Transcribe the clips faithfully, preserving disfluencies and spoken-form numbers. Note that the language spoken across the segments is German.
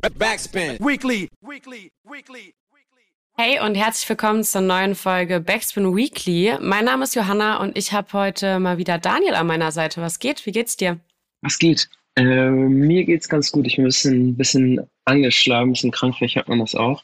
Backspin. Weekly. Weekly. Weekly. Hey und herzlich willkommen zur neuen Folge Backspin Weekly. Mein Name ist Johanna und ich habe heute mal wieder Daniel an meiner Seite. Was geht? Wie geht's dir? Was geht? Äh, mir geht's ganz gut. Ich bin ein bisschen, bisschen angeschlagen, ein bisschen krank, vielleicht hat man das auch.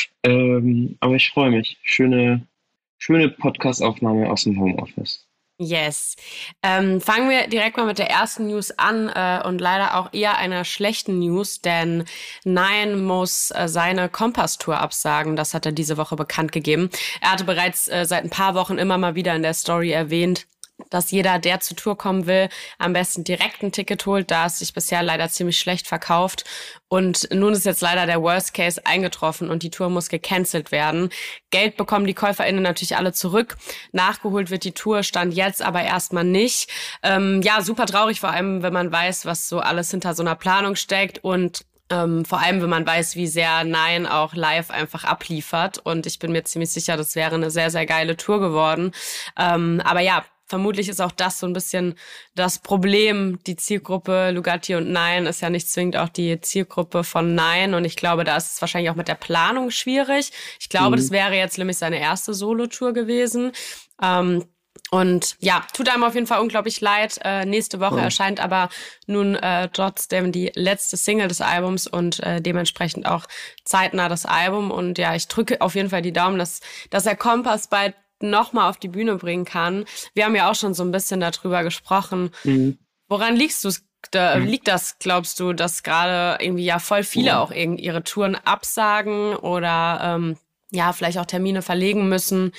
Ähm, aber ich freue mich. Schöne, schöne Podcast-Aufnahme aus dem Homeoffice. Yes. Ähm, fangen wir direkt mal mit der ersten News an äh, und leider auch eher einer schlechten News, denn Nine muss äh, seine Kompass-Tour absagen. Das hat er diese Woche bekannt gegeben. Er hatte bereits äh, seit ein paar Wochen immer mal wieder in der Story erwähnt, dass jeder, der zur Tour kommen will, am besten direkt ein Ticket holt, da es sich bisher leider ziemlich schlecht verkauft. Und nun ist jetzt leider der Worst Case eingetroffen und die Tour muss gecancelt werden. Geld bekommen die KäuferInnen natürlich alle zurück. Nachgeholt wird die Tour, Stand jetzt aber erstmal nicht. Ähm, ja, super traurig, vor allem, wenn man weiß, was so alles hinter so einer Planung steckt und Ähm, vor allem, wenn man weiß, wie sehr Nine auch live einfach abliefert. Und ich bin mir ziemlich sicher, das wäre eine sehr, sehr geile Tour geworden. Ähm, aber ja, vermutlich ist auch das so ein bisschen das Problem. Die Zielgruppe Lugatti und Nine ist ja nicht zwingend auch die Zielgruppe von Nine. Und ich glaube, da ist es wahrscheinlich auch mit der Planung schwierig. Ich glaube, mhm. das wäre jetzt nämlich seine erste Solo-Tour gewesen. Ähm, Und ja, tut einem auf jeden Fall unglaublich leid. Äh, nächste Woche Ja. erscheint aber nun äh, trotzdem die letzte Single des Albums und äh, dementsprechend auch zeitnah das Album. Und ja, ich drücke auf jeden Fall die Daumen, dass, dass er Kompass bald nochmal auf die Bühne bringen kann. Wir haben ja auch schon so ein bisschen darüber gesprochen. Mhm. Woran liegst du? Da, Mhm. liegt das, glaubst du, dass gerade irgendwie ja voll viele Ja. auch irgendwie ihre Touren absagen oder ähm, ja, vielleicht auch Termine verlegen müssen?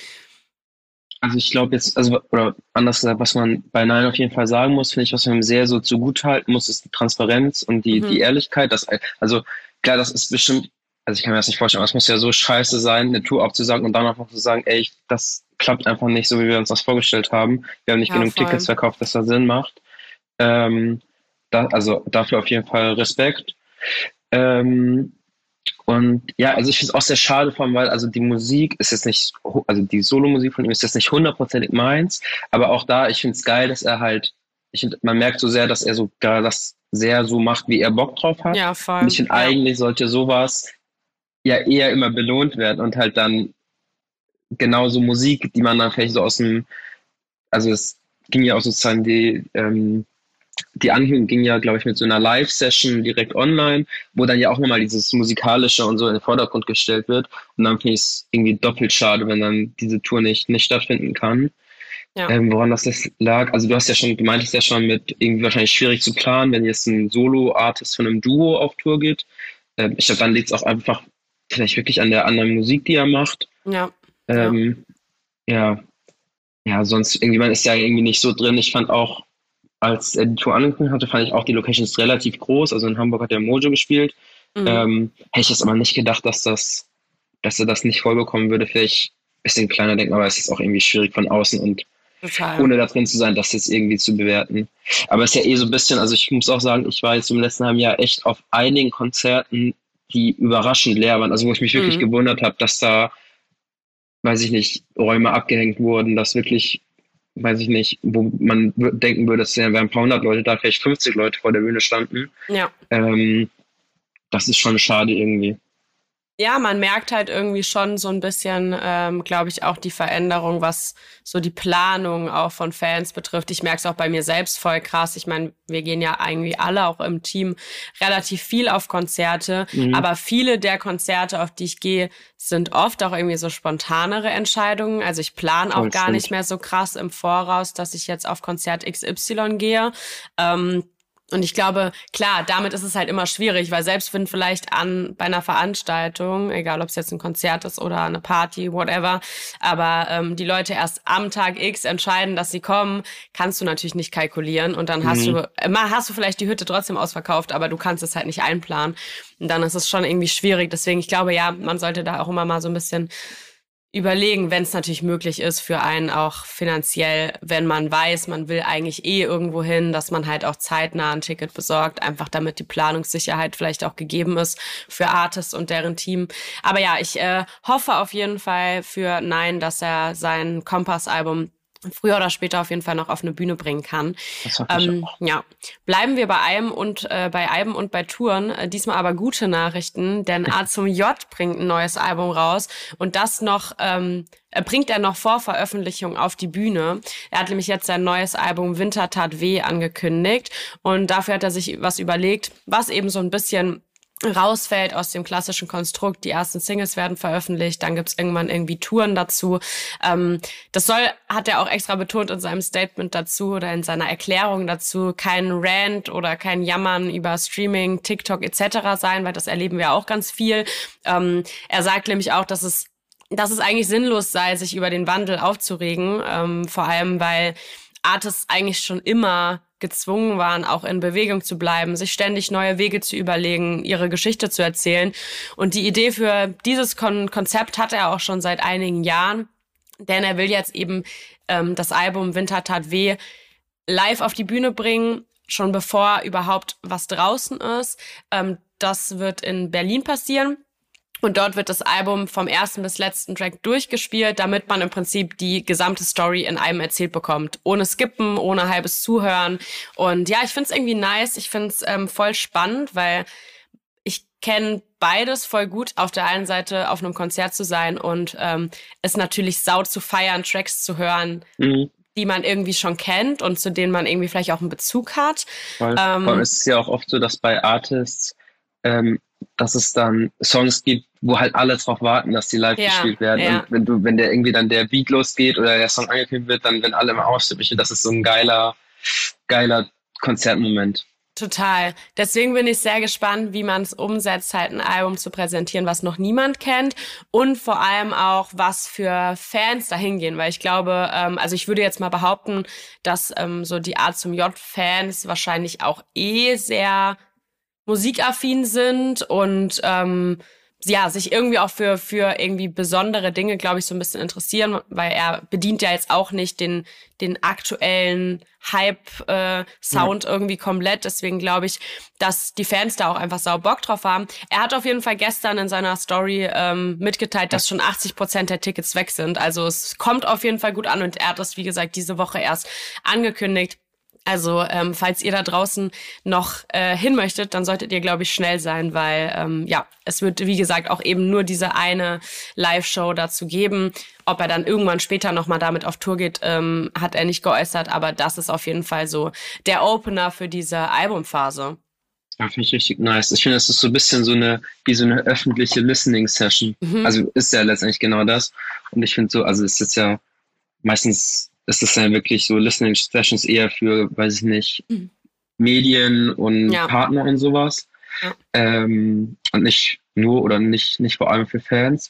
Also ich glaube jetzt, also oder anders gesagt, was man bei Nine auf jeden Fall sagen muss, finde ich, was man ihm sehr so zugutehalten muss, ist die Transparenz und die, Mhm. die Ehrlichkeit. Dass, also klar, das ist bestimmt, also ich kann mir das nicht vorstellen, aber es muss ja so scheiße sein, eine Tour abzusagen und dann einfach zu sagen, ey, das klappt einfach nicht so, wie wir uns das vorgestellt haben. Wir haben nicht Ja, genug voll. Tickets verkauft, dass das Sinn macht. Ähm, da, also dafür auf jeden Fall Respekt. Ähm, Und ja, also ich finde es auch sehr schade, vor allem, weil also die Musik ist jetzt nicht, hu- also die Solo-Musik von ihm ist jetzt nicht hundertprozentig meins, aber auch da, ich finde es geil, dass er halt, ich find, man merkt so sehr, dass er sogar das sehr so macht, wie er Bock drauf hat. Ja, voll. Und ich finde, Ja. eigentlich sollte sowas ja eher immer belohnt werden und halt dann genauso Musik, die man dann vielleicht so aus dem, also es ging ja auch sozusagen die, ähm, die Ankündigung ging ja, glaube ich, mit so einer Live-Session direkt online, wo dann ja auch nochmal dieses Musikalische und so in den Vordergrund gestellt wird. Und dann finde ich es irgendwie doppelt schade, wenn dann diese Tour nicht, nicht stattfinden kann. Ja. Ähm, woran das jetzt lag, also du hast ja schon, du meintest ja schon mit irgendwie wahrscheinlich schwierig zu planen, wenn jetzt ein Solo-Artist von einem Duo auf Tour geht. Ähm, ich glaube, dann liegt es auch einfach vielleicht wirklich an der anderen Musik, die er macht. Ja. Ja. Ähm, ja. Ja, sonst irgendjemand ist ja irgendwie nicht so drin. Ich fand auch, als er die Tour angekündigt hatte, fand ich auch die Locations relativ groß. Also in Hamburg hat er Mojo gespielt. Mhm. Ähm, hätte ich jetzt aber nicht gedacht, dass das, dass er das nicht vollbekommen würde. Vielleicht ein bisschen kleiner denken, aber es ist auch irgendwie schwierig von außen und Total. ohne da drin zu sein, das jetzt irgendwie zu bewerten. Aber es ist ja eh so ein bisschen, also ich muss auch sagen, ich war jetzt im letzten halben Jahr echt auf einigen Konzerten, die überraschend leer waren. Also wo ich mich wirklich Mhm. gewundert habe, dass da, weiß ich nicht, Räume abgehängt wurden, dass wirklich, weiß ich nicht, wo man w- denken würde, es wären ein paar hundert Leute da, vielleicht fünfzig Leute vor der Bühne standen. Ja. Ähm, das ist schon schade irgendwie. Ja, man merkt halt irgendwie schon so ein bisschen, ähm, glaube ich, auch die Veränderung, was so die Planung auch von Fans betrifft. Ich merke es auch bei mir selbst voll krass. Ich meine, wir gehen ja irgendwie alle auch im Team relativ viel auf Konzerte, Mhm. aber viele der Konzerte, auf die ich gehe, sind oft auch irgendwie so spontanere Entscheidungen. Also ich plane auch Voll, gar stimmt. nicht mehr so krass im Voraus, dass ich jetzt auf Konzert X Y gehe. Ähm, Und ich glaube, klar, damit ist es halt immer schwierig, weil selbst wenn vielleicht an bei einer Veranstaltung, egal ob es jetzt ein Konzert ist oder eine Party, whatever, aber ähm, die Leute erst am Tag X entscheiden, dass sie kommen, kannst du natürlich nicht kalkulieren und dann hast Mhm. du, immer hast du vielleicht die Hütte trotzdem ausverkauft, aber du kannst es halt nicht einplanen und dann ist es schon irgendwie schwierig. Deswegen, ich glaube, ja, man sollte da auch immer mal so ein bisschen überlegen, wenn es natürlich möglich ist für einen auch finanziell, wenn man weiß, man will eigentlich eh irgendwo hin, dass man halt auch zeitnah ein Ticket besorgt, einfach damit die Planungssicherheit vielleicht auch gegeben ist für Artists und deren Team. Aber ja, ich äh, hoffe auf jeden Fall für Nine, dass er sein Kompass-Album früher oder später auf jeden Fall noch auf eine Bühne bringen kann. Das hoffe ich Ähm, auch. ja, bleiben wir bei Alben und äh, bei Alben und bei Touren. Äh, diesmal aber gute Nachrichten, denn A zum J bringt ein neues Album raus und das noch ähm, äh, bringt er noch vor Veröffentlichung auf die Bühne. Er hat nämlich jetzt sein neues Album Winter tat weh angekündigt und dafür hat er sich was überlegt, was eben so ein bisschen rausfällt aus dem klassischen Konstrukt. Die ersten Singles werden veröffentlicht, dann gibt's irgendwann irgendwie Touren dazu. Ähm, das soll, hat er auch extra betont in seinem Statement dazu oder in seiner Erklärung dazu, kein Rant oder kein Jammern über Streaming, TikTok et cetera sein, weil das erleben wir auch ganz viel. Ähm, er sagt nämlich auch, dass es, dass es eigentlich sinnlos sei, sich über den Wandel aufzuregen, ähm, vor allem weil Artists eigentlich schon immer gezwungen waren, auch in Bewegung zu bleiben, sich ständig neue Wege zu überlegen, ihre Geschichte zu erzählen. Und die Idee für dieses Kon- Konzept hat er auch schon seit einigen Jahren, denn er will jetzt eben ähm, das Album Winter tat weh live auf die Bühne bringen, schon bevor überhaupt was draußen ist. Ähm, das wird in Berlin passieren. Und dort wird das Album vom ersten bis letzten Track durchgespielt, damit man im Prinzip die gesamte Story in einem erzählt bekommt. Ohne Skippen, ohne halbes Zuhören. Und ja, ich find's irgendwie nice. Ich find's ähm, voll spannend, weil ich kenne beides voll gut. Auf der einen Seite auf einem Konzert zu sein und ähm, es natürlich sau zu feiern, Tracks zu hören, Mhm. die man irgendwie schon kennt und zu denen man irgendwie vielleicht auch einen Bezug hat. Voll. Ähm, Vor allem ist es ja auch oft so, dass bei Artists, ähm, dass es dann Songs gibt, wo halt alle drauf warten, dass die live Ja, gespielt werden. ja. Und wenn du, wenn der irgendwie dann der Beat losgeht oder der Song angekündigt wird, dann wenn alle immer ausstippen, das ist so ein geiler, geiler Konzertmoment. Total. Deswegen bin ich sehr gespannt, wie man es umsetzt, halt ein Album zu präsentieren, was noch niemand kennt und vor allem auch, was für Fans dahin gehen, weil ich glaube, ähm, also ich würde jetzt mal behaupten, dass ähm, so die A zum J-Fans wahrscheinlich auch eh sehr musikaffin sind und ähm, ja, sich irgendwie auch für für irgendwie besondere Dinge, glaube ich, so ein bisschen interessieren, weil er bedient ja jetzt auch nicht den den aktuellen Hype-Sound äh, irgendwie komplett. Deswegen glaube ich, dass die Fans da auch einfach sau Bock drauf haben. Er hat auf jeden Fall gestern in seiner Story ähm, mitgeteilt, dass schon achtzig Prozent der Tickets weg sind. Also es kommt auf jeden Fall gut an und er hat das, wie gesagt, diese Woche erst angekündigt. Also ähm, falls ihr da draußen noch äh, hin möchtet, dann solltet ihr, glaube ich, schnell sein, weil ähm, ja, es wird, wie gesagt, auch eben nur diese eine Live-Show dazu geben. Ob er dann irgendwann später nochmal damit auf Tour geht, ähm, hat er nicht geäußert, aber das ist auf jeden Fall so der Opener für diese Albumphase. Ja, finde ich richtig nice. Ich finde, es ist so ein bisschen so eine, wie so eine öffentliche Listening-Session. Mhm. Also ist ja letztendlich genau das. Und ich finde so, also es ist ja meistens ist es ja wirklich so Listening Sessions eher für, weiß ich nicht, Mhm. Medien und Ja. Partner und sowas. Ja. Ähm, und nicht nur oder nicht, nicht vor allem für Fans.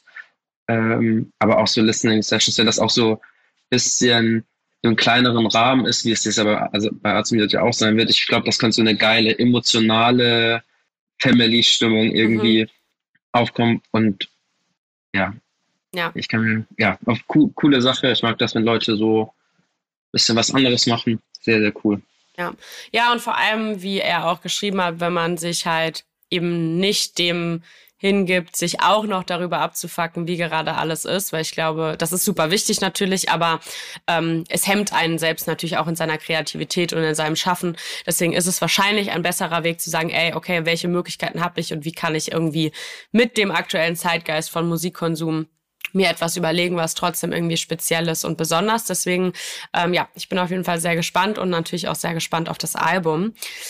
Ähm, aber auch so Listening Sessions, wenn das auch so ein bisschen so einen kleineren Rahmen ist, wie es jetzt aber also bei Azumir ja auch sein wird. Ich glaube, das könnte so eine geile, emotionale Family-Stimmung irgendwie Mhm. aufkommen. Und ja, Ja. ich kann mir, ja, auf co coole Sache. Ich mag das, wenn Leute so ein bisschen was anderes machen. Sehr, sehr cool. Ja. Ja, und vor allem, wie er auch geschrieben hat, wenn man sich halt eben nicht dem hingibt, sich auch noch darüber abzufacken, wie gerade alles ist, weil ich glaube, das ist super wichtig natürlich, aber ähm, es hemmt einen selbst natürlich auch in seiner Kreativität und in seinem Schaffen. Deswegen ist es wahrscheinlich ein besserer Weg zu sagen, ey, okay, welche Möglichkeiten habe ich und wie kann ich irgendwie mit dem aktuellen Zeitgeist von Musikkonsum mir etwas überlegen, was trotzdem irgendwie speziell ist und besonders. Deswegen, ähm, ja, ich bin auf jeden Fall sehr gespannt und natürlich auch sehr gespannt auf das Album.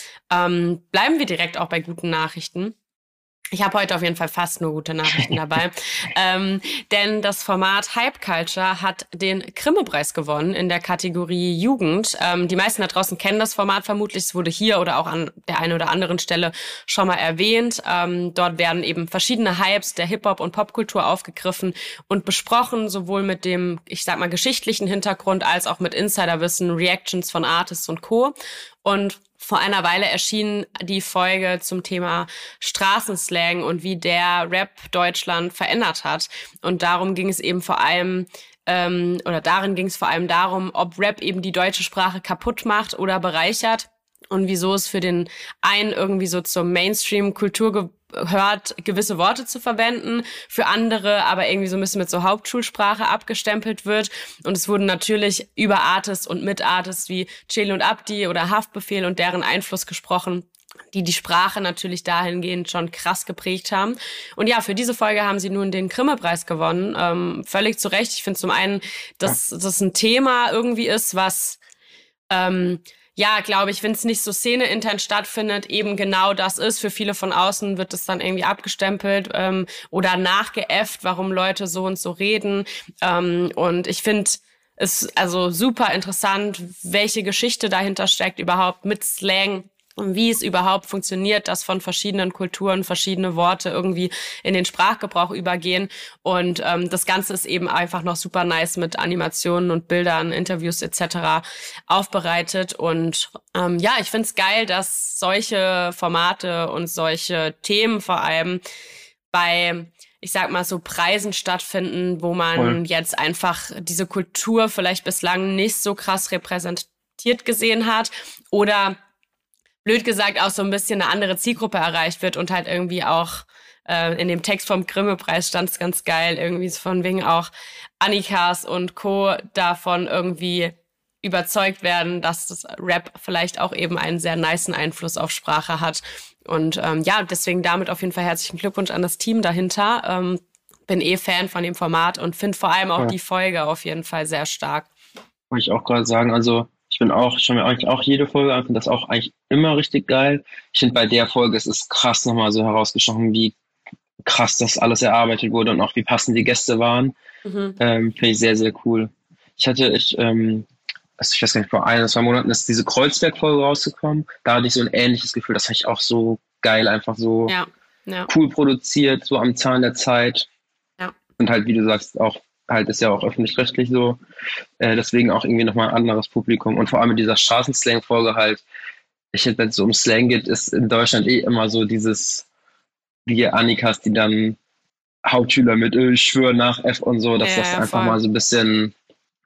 Ähm, bleiben wir direkt auch bei guten Nachrichten. Ich habe heute auf jeden Fall fast nur gute Nachrichten dabei. ähm, denn das Format Hype Culture hat den Grimme-Preis gewonnen in der Kategorie Jugend. Ähm, die meisten da draußen kennen das Format vermutlich. Es wurde hier oder auch an der einen oder anderen Stelle schon mal erwähnt. Ähm, dort werden eben verschiedene Hypes der Hip-Hop- und Popkultur aufgegriffen und besprochen, sowohl mit dem, ich sag mal, geschichtlichen Hintergrund als auch mit Insiderwissen, Reactions von Artists und Co. Und vor einer Weile erschien die Folge zum Thema Straßenslang und wie der Rap Deutschland verändert hat. Und darum ging es eben vor allem, ähm, oder darin ging es vor allem darum, ob Rap eben die deutsche Sprache kaputt macht oder bereichert. und wieso es für den einen irgendwie so zur Mainstream-Kultur gehört, gewisse Worte zu verwenden, für andere aber irgendwie so ein bisschen mit so Hauptschulsprache abgestempelt wird. Und es wurden natürlich über Artists und mit Artists wie Celi und Abdi oder Haftbefehl und deren Einfluss gesprochen, die die Sprache natürlich dahingehend schon krass geprägt haben. Und ja, für diese Folge haben sie nun den Grimme-Preis gewonnen. Ähm, völlig zu Recht. Ich finde zum einen, dass das ein Thema irgendwie ist, was ähm, ja, glaube ich, wenn es nicht so szeneintern stattfindet, eben genau das ist. Für viele von außen wird es dann irgendwie abgestempelt ähm, oder nachgeäfft, warum Leute so und so reden. Ähm, und ich finde es also super interessant, welche Geschichte dahinter steckt überhaupt mit Slang. Und wie es überhaupt funktioniert, dass von verschiedenen Kulturen verschiedene Worte irgendwie in den Sprachgebrauch übergehen. Und ähm, das Ganze ist eben einfach noch super nice mit Animationen und Bildern, Interviews et cetera aufbereitet. Und ähm, ja, ich find's geil, dass solche Formate und solche Themen vor allem bei, ich sag mal so, Preisen stattfinden, wo man Voll. jetzt einfach diese Kultur vielleicht bislang nicht so krass repräsentiert gesehen hat oder blöd gesagt auch so ein bisschen eine andere Zielgruppe erreicht wird und halt irgendwie auch äh, in dem Text vom Grimme-Preis stand es ganz geil, irgendwie so von wegen auch Annikas und Co. davon irgendwie überzeugt werden, dass das Rap vielleicht auch eben einen sehr nicen Einfluss auf Sprache hat. Und ähm, ja, deswegen damit auf jeden Fall herzlichen Glückwunsch an das Team dahinter. Ähm, bin eh Fan von dem Format und finde vor allem auch Ja. die Folge auf jeden Fall sehr stark. Wollte ich auch gerade sagen, also ich bin auch, schon mir eigentlich auch jede Folge an, finde das auch eigentlich immer richtig geil. Ich finde bei der Folge, es ist krass nochmal so herausgestochen, wie krass das alles erarbeitet wurde und auch wie passend die Gäste waren. Mhm. Ähm, finde ich sehr, sehr cool. Ich hatte, ich, ähm, also ich weiß gar nicht, vor ein, zwei Monaten ist diese Kreuzberg-Folge rausgekommen. Da hatte ich so ein ähnliches Gefühl, das fand ich auch so geil, einfach so Ja, ja, cool produziert, so am Zahn der Zeit. ja. Und halt, wie du sagst, auch halt ist ja auch öffentlich-rechtlich so. Äh, deswegen auch irgendwie nochmal ein anderes Publikum. Und vor allem in dieser Straßenslang-Folge halt, ich finde, wenn es so um Slang geht, ist in Deutschland eh immer so dieses, wie Annikas, die dann Hauptschüler mit Öl, ich schwöre nach F und so, dass Ja, das ja, einfach voll. mal so ein bisschen,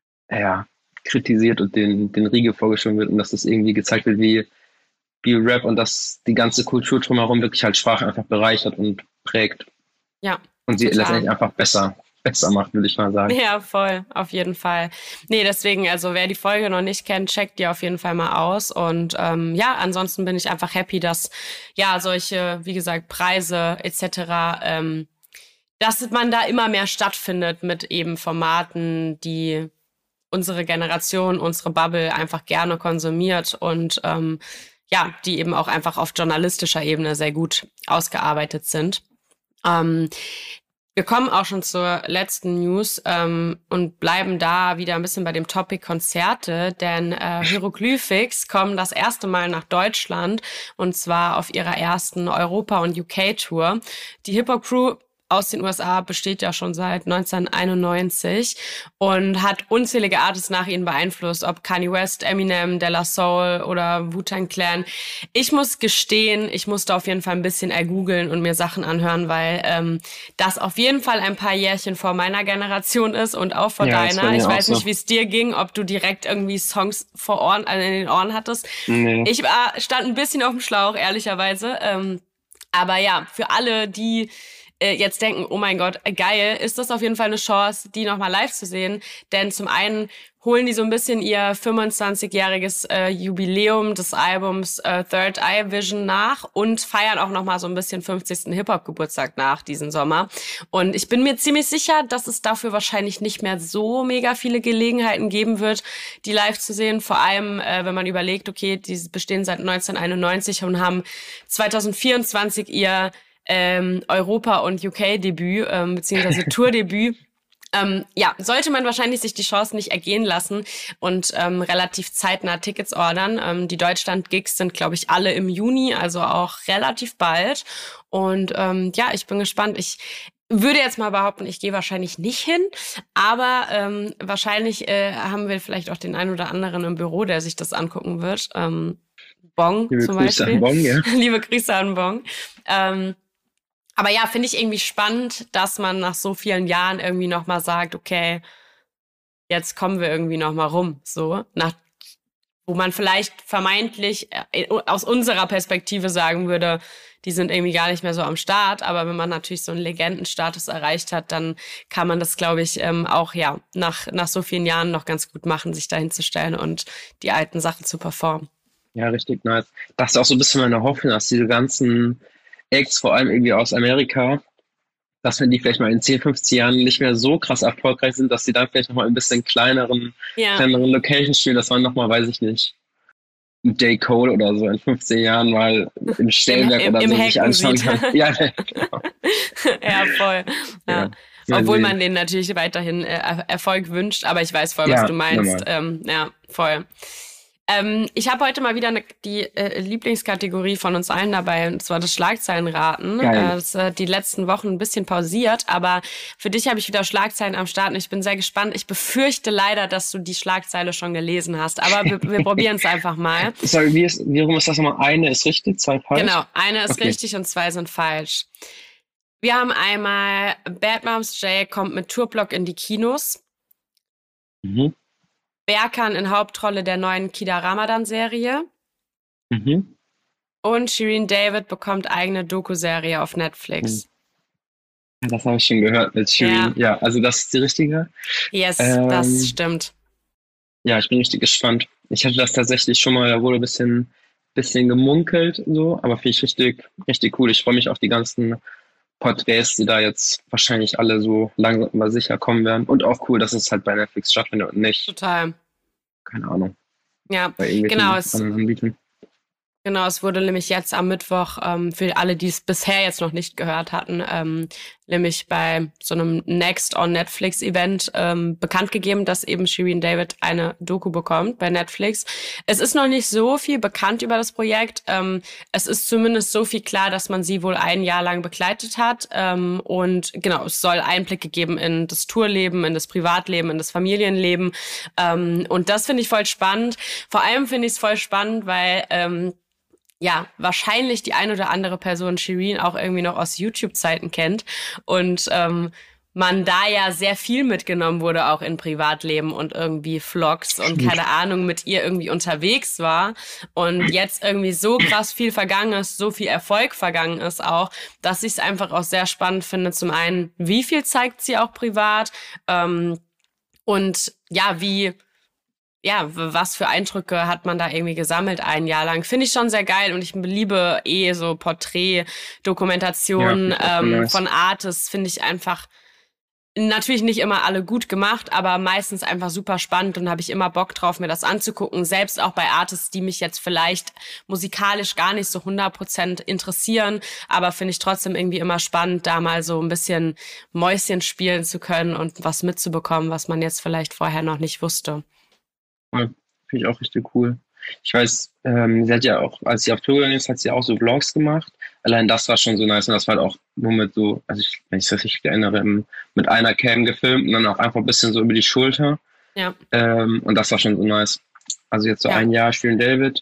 ja, kritisiert und den, den Riegel vorgeschoben wird und dass das irgendwie gezeigt wird, wie, wie Rap und dass die ganze Kultur drumherum wirklich halt Sprache einfach bereichert und prägt Ja, und sie total. letztendlich einfach besser, besser macht, würde ich mal sagen. Ja, voll, auf jeden Fall. Nee, deswegen, also wer die Folge noch nicht kennt, checkt die auf jeden Fall mal aus. Und ähm, ja, ansonsten bin ich einfach happy, dass ja solche, wie gesagt, Preise et cetera, ähm, dass man da immer mehr stattfindet mit eben Formaten, die unsere Generation, unsere Bubble einfach gerne konsumiert und ähm, ja, die eben auch einfach auf journalistischer Ebene sehr gut ausgearbeitet sind. Ähm, Wir kommen auch schon zur letzten News ähm, und bleiben da wieder ein bisschen bei dem Topic Konzerte, denn äh, Hieroglyphics kommen das erste Mal nach Deutschland und zwar auf ihrer ersten Europa- und U K-Tour. Die Hip-Hop-Crew aus den U S A besteht ja schon seit neunzehnhunderteinundneunzig und hat unzählige Artists nach ihnen beeinflusst, ob Kanye West, Eminem, De La Soul oder Wu-Tang Clan. Ich muss gestehen, ich musste auf jeden Fall ein bisschen ergoogeln und mir Sachen anhören, weil ähm, das auf jeden Fall ein paar Jährchen vor meiner Generation ist und auch vor Ja, ist bei deiner. mir Ich auch weiß so. nicht, wie es dir ging, ob du direkt irgendwie Songs vor Ohren, also in den Ohren hattest. Nee. Ich war, stand ein bisschen auf dem Schlauch, ehrlicherweise. Ähm, aber ja, für alle, die äh, jetzt denken, oh mein Gott, geil, ist das auf jeden Fall eine Chance, die nochmal live zu sehen. Denn zum einen holen die so ein bisschen ihr fünfundzwanzigjähriges äh, Jubiläum des Albums äh, Third Eye Vision nach und feiern auch nochmal so ein bisschen fünfzigsten Hip-Hop-Geburtstag nach diesen Sommer. Und ich bin mir ziemlich sicher, dass es dafür wahrscheinlich nicht mehr so mega viele Gelegenheiten geben wird, die live zu sehen. Vor allem, äh, wenn man überlegt, okay, die bestehen seit neunzehnhunderteinundneunzig und haben zweitausendvierundzwanzig ihr ähm, Europa- und U K-Debüt, ähm, beziehungsweise Tour-Debüt. Ähm, ja, sollte man wahrscheinlich sich die Chance nicht ergehen lassen und ähm, relativ zeitnah Tickets ordern. Ähm, die Deutschland-Gigs sind, glaube ich, alle im Juni, also auch relativ bald. Und ähm, ja, ich bin gespannt. Ich würde jetzt mal behaupten, ich gehe wahrscheinlich nicht hin, aber ähm, wahrscheinlich äh, haben wir vielleicht auch den einen oder anderen im Büro, der sich das angucken wird. Ähm, Bong Liebe zum Grüße Beispiel. an Bong, ja. Liebe Grüße an Bong. Ähm, Aber ja, finde ich irgendwie spannend, dass man nach so vielen Jahren irgendwie nochmal sagt, okay, jetzt kommen wir irgendwie nochmal rum, so. Nach, wo man vielleicht vermeintlich äh, aus unserer Perspektive sagen würde, die sind irgendwie gar nicht mehr so am Start. Aber wenn man natürlich so einen Legendenstatus erreicht hat, dann kann man das, glaube ich, ähm, auch ja nach, nach so vielen Jahren noch ganz gut machen, sich dahin zu stellen und die alten Sachen zu performen. Ja, richtig nice. Das ist auch so ein bisschen meine Hoffnung, dass diese ganzen Acts, vor allem irgendwie aus Amerika, dass wenn die vielleicht mal in zehn, fünfzehn Jahren nicht mehr so krass erfolgreich sind, dass die dann vielleicht nochmal ein bisschen kleineren, Ja. kleineren Locations spielen, dass man nochmal, weiß ich nicht, J. Cole oder so in fünfzehn Jahren mal im Stellwerk Im- oder im so sich Hacken anschauen sieht. kann. Ja, genau. Ja, voll. Ja. Ja. Obwohl Ja, man denen natürlich weiterhin äh, Er- Erfolg wünscht, aber ich weiß voll, was Ja, du meinst. normal. Ähm, ja, voll. Ähm, ich habe heute mal wieder eine, die äh, Lieblingskategorie von uns allen dabei, und zwar das Schlagzeilenraten. Geil. Äh, das hat die letzten Wochen ein bisschen pausiert, aber für dich habe ich wieder Schlagzeilen am Start und ich bin sehr gespannt. Ich befürchte leider, dass du die Schlagzeile schon gelesen hast, aber wir, wir probieren es einfach mal. Sorry, wie, ist, wie rum ist das nochmal? Eine ist richtig, zwei falsch? Genau, eine ist Okay. richtig und zwei sind falsch. Wir haben einmal Bad Moms J kommt mit Tourblock in die Kinos. Mhm. Berkan in Hauptrolle der neuen Kida Ramadan-Serie. Mhm. Und Shirin David bekommt eigene Doku-Serie auf Netflix. Ja, das habe ich schon gehört mit Shirin. Ja. also das ist die richtige. Yes, Ähm, das stimmt. Ja, ich bin richtig gespannt. Ich hatte das tatsächlich schon mal, da wurde ein bisschen, bisschen gemunkelt, so, aber finde ich richtig, richtig cool. Ich freue mich auf die ganzen Porträts, die da jetzt wahrscheinlich alle so langsam aber sicher kommen werden. Und auch cool, dass es halt bei Netflix stattfindet und nicht, Total. keine Ahnung, Ja, bei irgendwelchen genau. Es, anderen Anbietern. genau, es wurde nämlich jetzt am Mittwoch, ähm, für alle, die es bisher jetzt noch nicht gehört hatten, ähm, nämlich bei so einem Next on Netflix Event ähm, bekannt gegeben, dass eben Shirin David eine Doku bekommt bei Netflix. Es ist noch nicht so viel bekannt über das Projekt. Ähm, es ist zumindest so viel klar, dass man sie wohl ein Jahr lang begleitet hat. Ähm, und genau, es soll Einblicke geben in das Tourleben, in das Privatleben, in das Familienleben. Ähm, und das finde ich voll spannend. Vor allem finde ich es voll spannend, weil ähm, ja, wahrscheinlich die ein oder andere Person Shirin auch irgendwie noch aus YouTube-Zeiten kennt und ähm, man da ja sehr viel mitgenommen wurde, auch in Privatleben und irgendwie Vlogs und keine Ahnung, mit ihr irgendwie unterwegs war und jetzt irgendwie so krass viel vergangen ist, so viel Erfolg vergangen ist auch, dass ich es einfach auch sehr spannend finde. Zum einen, wie viel zeigt sie auch privat ähm, und ja, wie ja, was für Eindrücke hat man da irgendwie gesammelt ein Jahr lang? Finde ich schon sehr geil und ich liebe eh so Porträtdokumentationen Ja, ähm, nice. von Artists, finde ich einfach natürlich nicht immer alle gut gemacht, aber meistens einfach super spannend und habe ich immer Bock drauf, mir das anzugucken. Selbst auch bei Artists, die mich jetzt vielleicht musikalisch gar nicht so hundert Prozent interessieren, aber finde ich trotzdem irgendwie immer spannend, da mal so ein bisschen Mäuschen spielen zu können und was mitzubekommen, was man jetzt vielleicht vorher noch nicht wusste. Ja, finde ich auch richtig cool. Ich weiß, ähm, sie hat ja auch, als sie auf Tour gegangen ist, hat sie auch so Vlogs gemacht. Allein das war schon so nice und das war halt auch nur mit so, also ich, wenn ich das richtig erinnere, im- mit einer Cam gefilmt und dann auch einfach ein bisschen so über die Schulter. Ja. Ähm, und das war schon so nice. Also jetzt so Ja. ein Jahr Shirin David.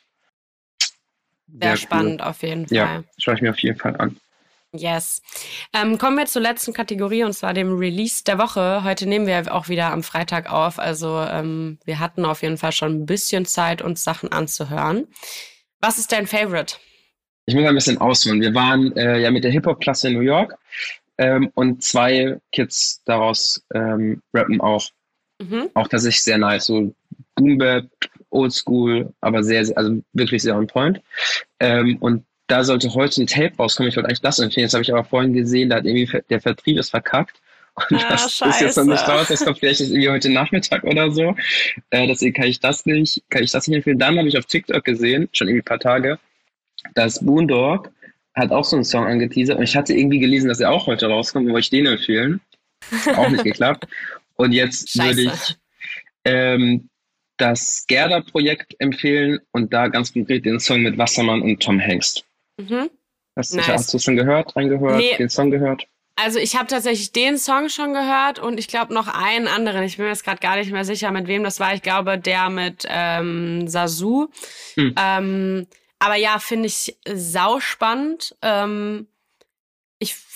Sehr cool. spannend auf jeden Fall. Ja, schaue ich mir auf jeden Fall an. Yes. Ähm, kommen wir zur letzten Kategorie und zwar dem Release der Woche. Heute nehmen wir auch wieder am Freitag auf. Also ähm, wir hatten auf jeden Fall schon ein bisschen Zeit, uns Sachen anzuhören. Was ist dein Favorite? Ich muss ein bisschen ausholen. Wir waren äh, ja mit der Hip-Hop-Klasse in New York ähm, und zwei Kids daraus ähm, rappen auch. Mhm. Auch tatsächlich sehr nice. So Boom Bap, Oldschool, aber sehr, sehr, also wirklich sehr on point. Ähm, und da sollte heute ein Tape rauskommen. Ich wollte eigentlich das empfehlen. Jetzt habe ich aber vorhin gesehen, da hat irgendwie ver- der Vertrieb ist verkackt. Und Ah, das ist jetzt noch scheiße. nicht raus. Das kommt vielleicht jetzt irgendwie heute Nachmittag oder so. Äh, deswegen kann ich das nicht, kann ich das nicht empfehlen. Dann habe ich auf TikTok gesehen, schon irgendwie ein paar Tage, dass Boondog hat auch so einen Song angeteasert. Und ich hatte irgendwie gelesen, dass er auch heute rauskommt und wollte ich den empfehlen. Hat auch nicht geklappt. Und jetzt Scheiße. würde ich ähm, das Gerda-Projekt empfehlen und da ganz konkret den Song mit Wassermann und Tom Hanks. Mhm. Hast, Nice. hast du schon gehört, reingehört, Nee. den Song gehört? Also ich habe tatsächlich den Song schon gehört und ich glaube noch einen anderen. Ich bin mir jetzt gerade gar nicht mehr sicher, mit wem das war. Ich glaube, der mit ähm, Sasu. Hm. Ähm, aber ja, finde ich sauspannend. Ähm, ich finde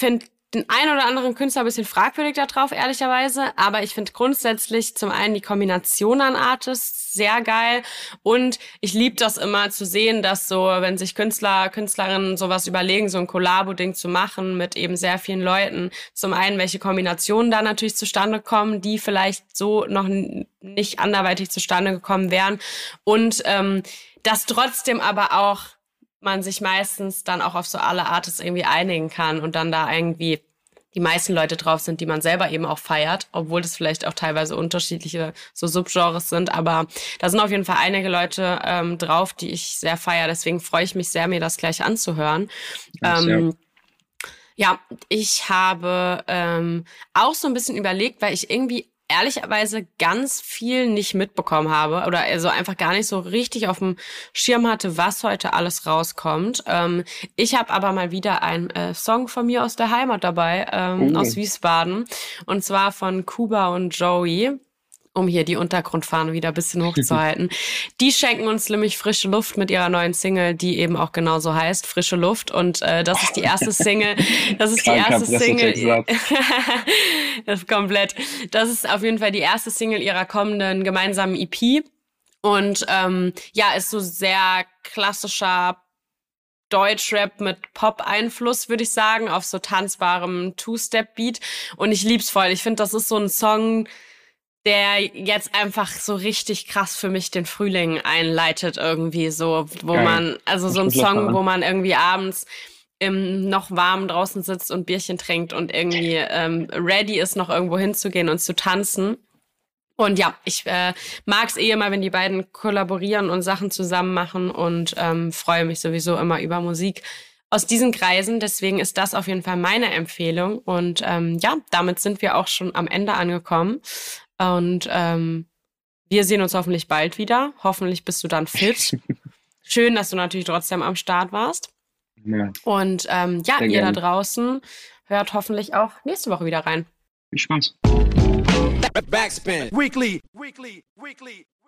den einen oder anderen Künstler ein bisschen fragwürdig da drauf, ehrlicherweise. Aber ich finde grundsätzlich zum einen die Kombination an Artists sehr geil. Und ich liebe das immer zu sehen, dass so, wenn sich Künstler, Künstlerinnen sowas überlegen, so ein Kollabo-Ding zu machen mit eben sehr vielen Leuten. Zum einen, welche Kombinationen da natürlich zustande kommen, die vielleicht so noch n- nicht anderweitig zustande gekommen wären. Und ähm, dass trotzdem aber auch man sich meistens dann auch auf so alle Artists irgendwie einigen kann und dann da irgendwie die meisten Leute drauf sind, die man selber eben auch feiert, obwohl das vielleicht auch teilweise unterschiedliche so Subgenres sind, aber da sind auf jeden Fall einige Leute ähm, drauf, die ich sehr feiere, deswegen freue ich mich sehr, mir das gleich anzuhören. Ähm, ja, ich habe ähm, auch so ein bisschen überlegt, weil ich irgendwie ehrlicherweise ganz viel nicht mitbekommen habe oder also einfach gar nicht so richtig auf dem Schirm hatte, was heute alles rauskommt. Ähm, ich habe aber mal wieder einen äh, Song von mir aus der Heimat dabei, ähm, Oh. aus Wiesbaden, und zwar von Kuba und Joey, um hier die Untergrundfahne wieder ein bisschen hochzuhalten. Die schenken uns nämlich frische Luft mit ihrer neuen Single, die eben auch genauso heißt, Frische Luft. Und äh, das ist die erste Single. Das ist die Kranker erste Single. Pressetextsatz. Das ist komplett. Das ist auf jeden Fall die erste Single ihrer kommenden gemeinsamen E P. Und ähm, ja, ist so sehr klassischer Deutschrap mit Pop-Einfluss, würde ich sagen, auf so tanzbarem Two-Step-Beat. Und ich lieb's voll. Ich finde, das ist so ein Song, der jetzt einfach so richtig krass für mich den Frühling einleitet irgendwie so, wo Geil. man, also so ein Ich muss Song, fahren. wo man irgendwie abends im noch warm draußen sitzt und Bierchen trinkt und irgendwie ähm, ready ist, noch irgendwo hinzugehen und zu tanzen. Und ja, ich äh, mag's eh immer, wenn die beiden kollaborieren und Sachen zusammen machen und ähm, freue mich sowieso immer über Musik aus diesen Kreisen. Deswegen ist das auf jeden Fall meine Empfehlung. Und ähm, ja, damit sind wir auch schon am Ende angekommen. Und ähm, wir sehen uns hoffentlich bald wieder. Hoffentlich bist du dann fit. Schön, dass du natürlich trotzdem am Start warst. Ja, Und ähm, ja, Sehr ihr da gerne. draußen hört hoffentlich auch nächste Woche wieder rein. viel Spaß. Backspin. Weekly, weekly, weekly.